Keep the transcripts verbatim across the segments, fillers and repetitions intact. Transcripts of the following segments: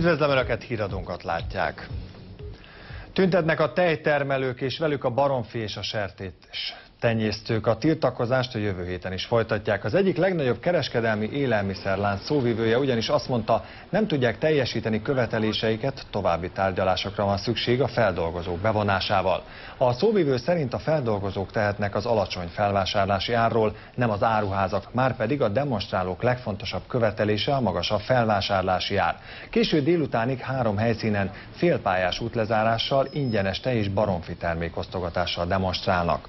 Üdvözlöm Önöket, híradónkat látják. Tüntetnek a tejtermelők és velük a baromfi és a sertés tenyésztők. A tiltakozást a jövő héten is folytatják. Az egyik legnagyobb kereskedelmi élelmiszerlánc szóvivője ugyanis azt mondta, nem tudják teljesíteni követeléseiket, további tárgyalásokra van szükség a feldolgozók bevonásával. A szóvivő szerint a feldolgozók tehetnek az alacsony felvásárlási árról, nem az áruházak, márpedig a demonstrálók legfontosabb követelése a magasabb felvásárlási ár. Késő délutánig három helyszínen félpályás útlezárással, ingyenes tej és baromfi termékosztogatással demonstrálnak.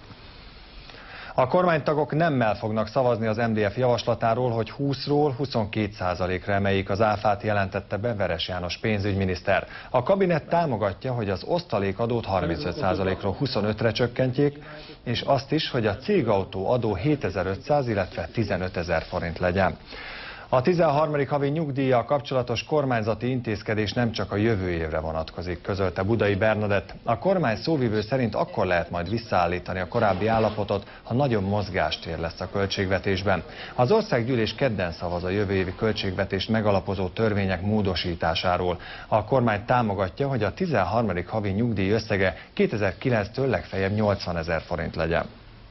A kormánytagok nemmel fognak szavazni az em dé ef javaslatáról, hogy húszról huszonkét százalékra emeljék az áfát, jelentette be Veres János pénzügyminiszter. A kabinet támogatja, hogy az osztalékadót harmincöt százalékról huszonötre csökkentjék, és azt is, hogy a cégautó adó hétezer-ötszáz, illetve tizenötezer forint legyen. A tizenharmadik havi nyugdíjjal kapcsolatos kormányzati intézkedés nem csak a jövő évre vonatkozik, közölte Budai Bernadett. A kormány szóvivő szerint akkor lehet majd visszaállítani a korábbi állapotot, ha nagyobb mozgástér lesz a költségvetésben. Az országgyűlés kedden szavaz a jövő évi költségvetést megalapozó törvények módosításáról. A kormány támogatja, hogy a tizenharmadik havi nyugdíj összege kétezer-kilenctől legfeljebb nyolcvanezer forint legyen.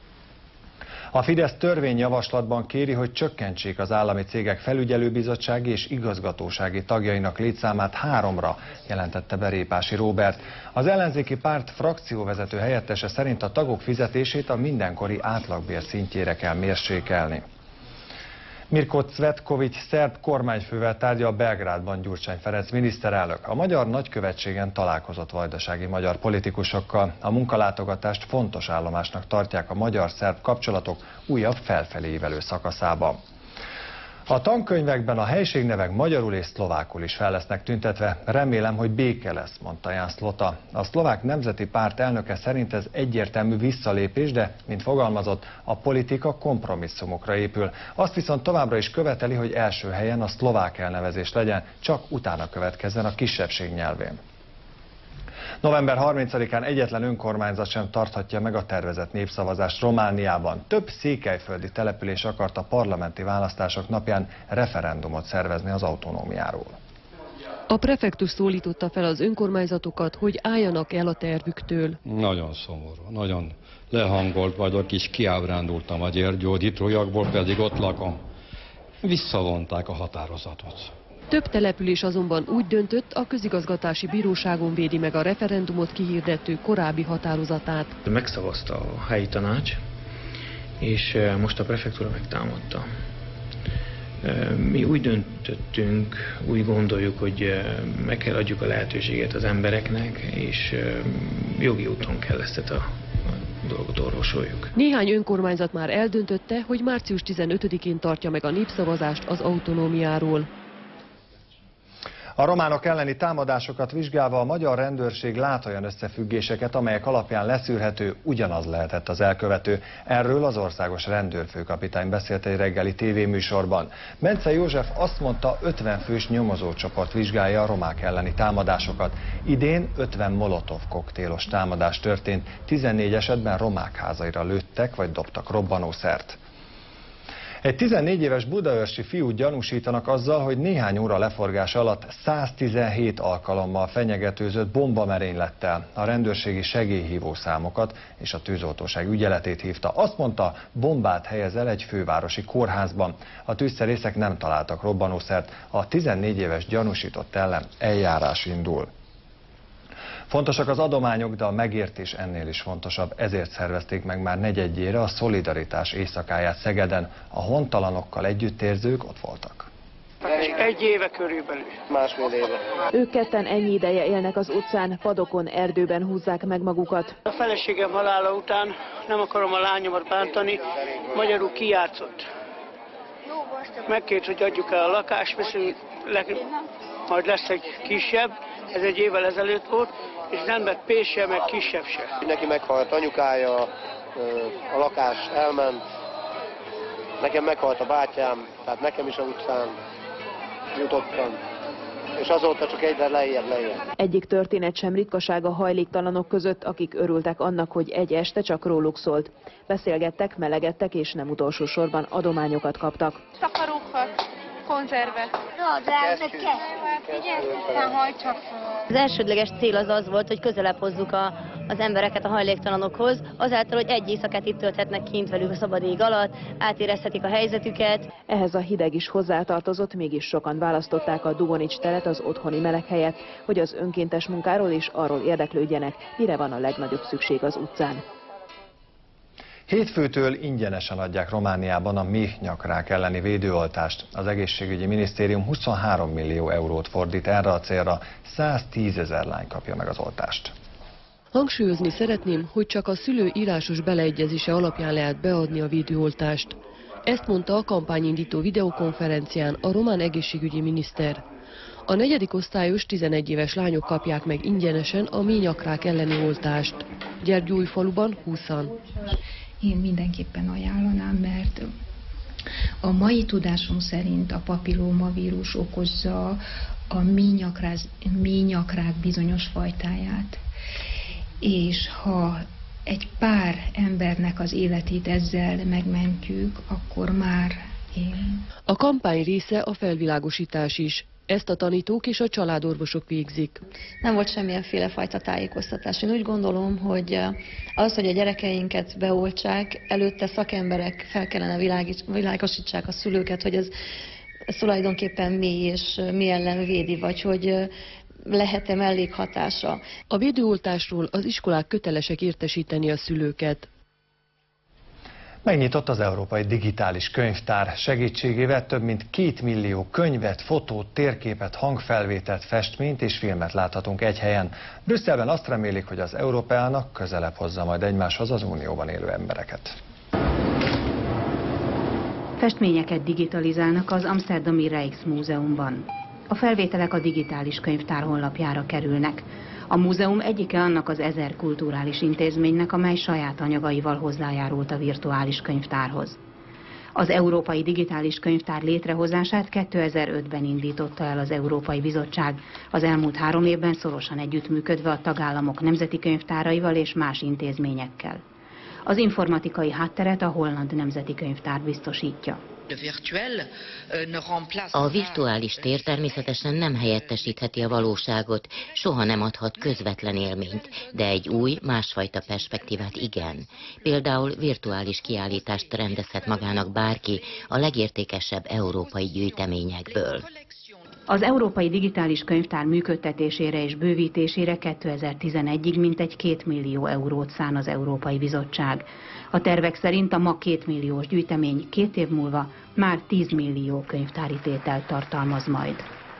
A Fidesz törvényjavaslatban kéri, hogy csökkentsék az állami cégek felügyelőbizottsági és igazgatósági tagjainak létszámát háromra, jelentette be Répási Róbert. Az ellenzéki párt frakcióvezető helyettese szerint a tagok fizetését a mindenkori átlagbér szintjére kell mérsékelni. Mirko Cvetkovics szerb kormányfővel tárgyal Belgrádban Gyurcsány Ferenc miniszterelnök. A magyar nagykövetségen találkozott vajdasági magyar politikusokkal. A munkalátogatást fontos állomásnak tartják a magyar-szerb kapcsolatok újabb felfelé ívelő szakaszában. A tankönyvekben a helységnevek magyarul és szlovákul is fel lesznek tüntetve. Remélem, hogy béke lesz, mondta Ján Szlota. A Szlovák Nemzeti Párt elnöke szerint ez egyértelmű visszalépés, de, mint fogalmazott, a politika kompromisszumokra épül. Azt viszont továbbra is követeli, hogy első helyen a szlovák elnevezés legyen, csak utána következzen a kisebbség nyelvén. november harmincadikán egyetlen önkormányzat sem tarthatja meg a tervezett népszavazást Romániában. Több székelyföldi település akart a parlamenti választások napján referendumot szervezni az autonómiáról. A prefektus szólította fel az önkormányzatokat, hogy álljanak el a tervüktől. Nagyon szomorú, nagyon lehangolt vagyok, és kiábrándultam a gyergyódítójakból, pedig ott lakom. Visszavonták a határozatot. Több település azonban úgy döntött, a közigazgatási bíróságon védi meg a referendumot kihirdető korábbi határozatát. Megszavazta a helyi tanács, és most a prefektúra megtámadta. Mi úgy döntöttünk, úgy gondoljuk, hogy meg kell adjuk a lehetőséget az embereknek, és jogi úton kell ezt a dolgot orvosoljuk. Néhány önkormányzat már eldöntötte, hogy március tizenötödikén tartja meg a népszavazást az autonómiáról. A románok elleni támadásokat vizsgálva a magyar rendőrség lát olyan összefüggéseket, amelyek alapján leszűrhető, ugyanaz lehetett az elkövető. Erről az országos rendőrfőkapitány beszélt egy reggeli tévéműsorban. Bence József azt mondta, ötven fős nyomozócsoport vizsgálja a romák elleni támadásokat. Idén ötven molotov koktélos támadás történt, tizennégy esetben romák házaira lőttek vagy dobtak robbanószert. Egy tizennégy éves budaörsi fiút gyanúsítanak azzal, hogy néhány óra leforgás alatt száztizenhét alkalommal fenyegetőzött bombamerénylettel. A rendőrségi segélyhívó számokat és a tűzoltóság ügyeletét hívta. Azt mondta, bombát helyez el egy fővárosi kórházban. A tűzszerészek nem találtak robbanószert, a tizennégy éves gyanúsított ellen eljárás indul. Fontosak az adományok, de a megértés ennél is fontosabb, ezért szervezték meg már negyedjére a Szolidaritás éjszakáját Szegeden. A hontalanokkal együttérzők ott voltak. Egy éve körülbelül. Másfél éve. Ők ketten ennyi ideje élnek az utcán, padokon, erdőben húzzák meg magukat. A feleségem halála után nem akarom a lányomat bántani, magyarul kijátszott. Megkért, hogy adjuk el a lakást, viszont majd lesz egy kisebb, ez egy évvel ezelőtt volt, és nem lett pénzse, meg kisebb se. Neki meghalt anyukája, a lakás elment, nekem meghalt a bátyám, tehát nekem is a utcán jutottam. És azóta csak egyre lejjebb, lejjebb. Egyik történet sem ritkaság a hajléktalanok között, akik örültek annak, hogy egy este csak róluk szólt. Beszélgettek, melegedtek és nem utolsó sorban adományokat kaptak. Takarókat, konzervet. Az elsődleges cél az az volt, hogy közelebb hozzuk a, az embereket a hajléktalanokhoz, azáltal, hogy egy éjszakát itt tölthetnek kint velük a szabad ég alatt, átérezhetik a helyzetüket. Ehhez a hideg is hozzátartozott, mégis sokan választották a Dugonics teret az otthoni meleg helyett, hogy az önkéntes munkáról és arról érdeklődjenek, mire van a legnagyobb szükség az utcán. Hétfőtől ingyenesen adják Romániában a méhnyakrák elleni védőoltást. Az egészségügyi minisztérium huszonhárom millió eurót fordít erre a célra, száztízezer lány kapja meg az oltást. Hangsúlyozni szeretném, hogy csak a szülő írásos beleegyezése alapján lehet beadni a védőoltást. Ezt mondta a kampányindító videokonferencián a román egészségügyi miniszter. A negyedik osztályos tizenegy éves lányok kapják meg ingyenesen a méhnyakrák elleni oltást. Gyergyóújfaluban húszan. Én mindenképpen ajánlanám, mert a mai tudásom szerint a papillómavírus okozza a méhnyakrák bizonyos fajtáját. És ha egy pár embernek az életét ezzel megmentjük, akkor már én. A kampány része a felvilágosítás is. Ezt a tanítók és a családorvosok végzik. Nem volt semmilyenféle fajta tájékoztatás. Én úgy gondolom, hogy az, hogy a gyerekeinket beoltsák, előtte szakemberek fel kellene világosítsák a szülőket, hogy ez, ez tulajdonképpen mi és mi ellen védi, vagy hogy lehet-e mellékhatása. A védőoltásról az iskolák kötelesek értesíteni a szülőket. Megnyitott az Európai Digitális Könyvtár, segítségével több mint két millió könyvet, fotót, térképet, hangfelvételt, festményt és filmet láthatunk egy helyen. Brüsszelben azt remélik, hogy az Európának közelebb hozza majd egymáshoz az Unióban élő embereket. Festményeket digitalizálnak az Amsterdami Rijksmuseumban. A felvételek a digitális könyvtár honlapjára kerülnek. A múzeum egyike annak az ezer kulturális intézménynek, amely saját anyagaival hozzájárult a virtuális könyvtárhoz. Az Európai Digitális Könyvtár létrehozását kétezer-ötben indította el az Európai Bizottság, az elmúlt három évben szorosan együttműködve a tagállamok nemzeti könyvtáraival és más intézményekkel. Az informatikai hátteret a Holland Nemzeti Könyvtár biztosítja. A virtuális tér természetesen nem helyettesítheti a valóságot, soha nem adhat közvetlen élményt, de egy új, másfajta perspektívát igen. Például virtuális kiállítást rendezhet magának bárki a legértékesebb európai gyűjteményekből. Az Európai Digitális Könyvtár működtetésére és bővítésére kétezer-tizenegyig mintegy két millió eurót szán az Európai Bizottság. A tervek szerint a ma két milliós gyűjtemény két év múlva már tíz millió könyvtári tételt tartalmaz majd.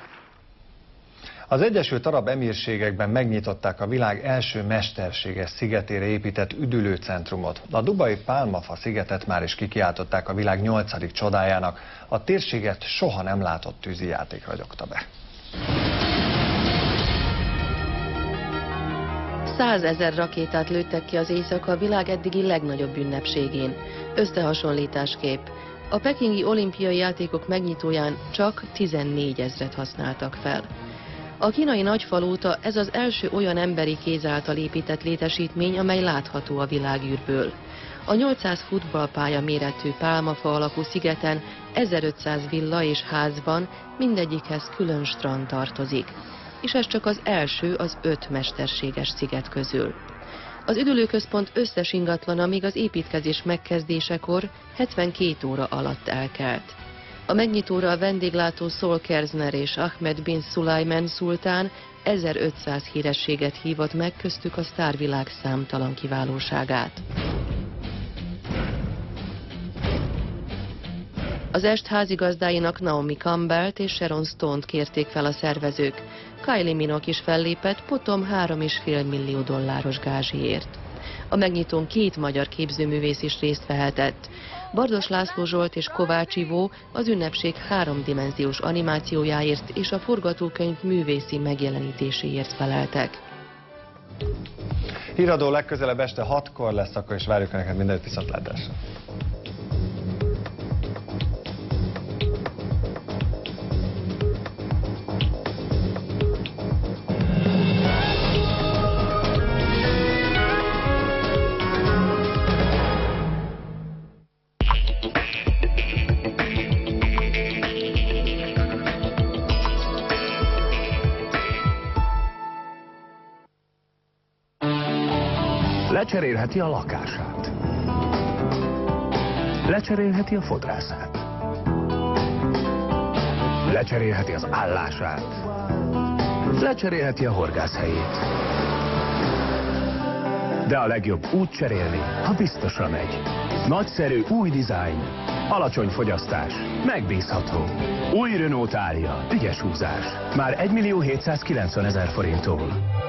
Az Egyesült Arab Emírségekben megnyitották a világ első mesterséges szigetére épített üdülőcentrumot. A dubai Pálmafa szigetet már is kikiáltották a világ nyolcadik csodájának. A térséget soha nem látott tűzijáték ragyogta be. Százezer rakétát lőttek ki az éjszaka a világ eddigi legnagyobb ünnepségén. Összehasonlításképp a pekingi olimpiai játékok megnyitóján csak tizennégyezer használtak fel. A kínai nagyfal óta ez az első olyan emberi kéz által épített létesítmény, amely látható a világűrből. A nyolcszáz futballpálya méretű pálmafa alakú szigeten ezerötszáz villa és ház van, mindegyikhez külön strand tartozik. És ez csak az első az öt mesterséges sziget közül. Az üdülőközpont összes ingatlana még az építkezés megkezdésekor hetvenkét óra alatt elkelt. A megnyitóra a vendéglátó Sol Kerzner és Ahmed bin Sulaiman szultán ezerötszáz hírességet hívott meg, köztük a sztárvilág számtalan kiválóságát. Az est házigazdáinak Naomi Campbellt és Sharon Stone-t kérték fel a szervezők. Kylie Minogue is fellépett potom három és fél millió dolláros gázsiért. A megnyitón két magyar képzőművész is részt vehetett. Bardos László Zsolt és Kovács Ivó az ünnepség háromdimenziós animációjáért és a forgatókönyv művészi megjelenítéséért feleltek. Híradó legközelebb este hatkor lesz, akkor is várjuk Önöket, mindent viszontlátásra. Lecserélheti a lakását. Lecserélheti a fodrászát. Lecserélheti az állását. Lecserélheti a horgászhelyét. De a legjobb úgy cserélni, ha biztosra megy. Nagyszerű új dizájn, alacsony fogyasztás, megbízható. Új Renault Thalia, ügyes húzás. Már egymillió hétszázkilencvenezer forinttól.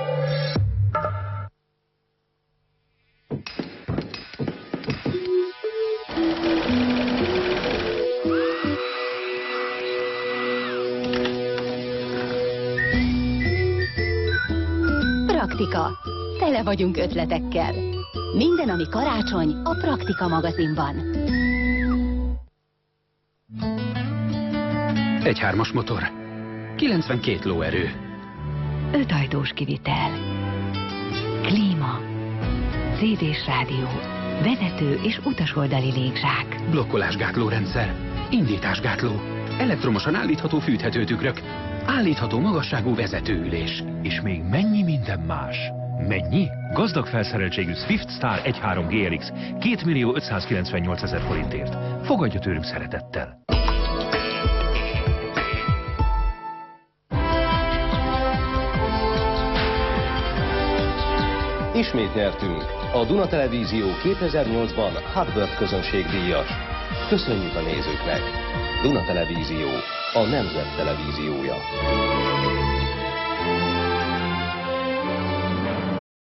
Praktika. Tele vagyunk ötletekkel. Minden, ami karácsony, a Praktika magazinban. Egy hármas motor. kilencvenkét lóerő. Öt ajtós kivitel. Klíma. cé dés rádió. Vezető és utasoldali légzsák. Blokkolásgátló rendszer. Indításgátló. Elektromosan állítható fűthető tükrök. Állítható magasságú vezetőülés. És még mennyi minden más. Mennyi? Gazdag felszereltségű Swift Star egy három gé el iksz kétmillió ötszázkilencvennyolcezer forintért. Fogadja tőlünk szeretettel. Ismét nyertünk. A Duna Televízió kétezer-nyolcban Hubworth közönségdíjas. Köszönjük a nézőknek! Duna Televízió, a nemzet televíziója.